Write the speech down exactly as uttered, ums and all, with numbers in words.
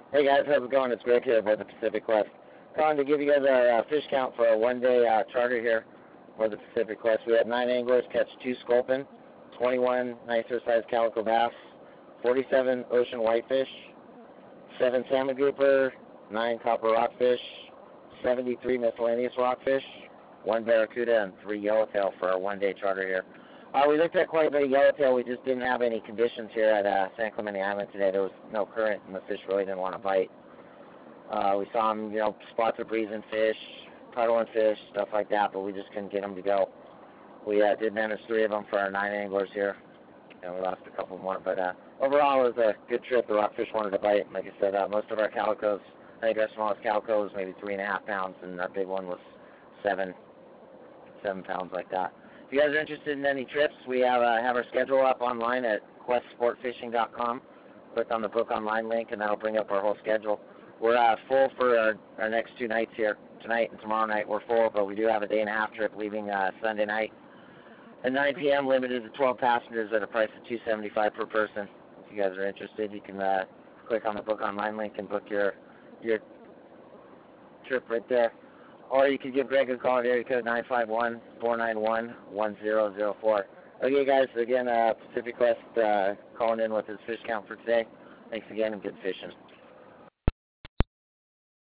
Hey guys, how's it going? It's Greg here for the Pacific Quest. Calling to give you guys our uh, fish count for a one-day uh, charter here for the Pacific Quest. We had nine anglers catch two sculpin, twenty-one nicer-sized calico bass, forty-seven ocean whitefish, seven salmon grouper, nine copper rockfish, seventy-three miscellaneous rockfish, one barracuda, and three yellowtail for our one-day charter here. Uh, we looked at quite a bit of yellowtail. We just didn't have any conditions here at uh, San Clemente Island today. There was no current, and the fish really didn't want to bite. Uh, we saw them, you know, spots of breezing fish, puddling fish, stuff like that, but we just couldn't get them to go. We uh, did manage three of them for our nine anglers here, and we lost a couple more. But uh, overall, it was a good trip. The rockfish wanted to bite. Like I said, uh, most of our calicos, I think our smallest calico was maybe three and a half pounds, and our big one was seven, seven pounds like that. If you guys are interested in any trips, we have uh, have our schedule up online at quest sport fishing dot com. Click on the book online link, and that'll bring up our whole schedule. We're uh, full for our, our next two nights here. Tonight and tomorrow night we're full, but we do have a day and a half trip leaving uh, Sunday night at nine p m limited to twelve passengers at a price of two hundred seventy-five dollars per person. If you guys are interested, you can uh, click on the book online link and book your your trip right there. Or you can give Greg a call at area code nine five one, four nine one, one zero zero four. Okay, guys, again, uh, Pacific Quest uh, calling in with his fish count for today. Thanks again, and good fishing.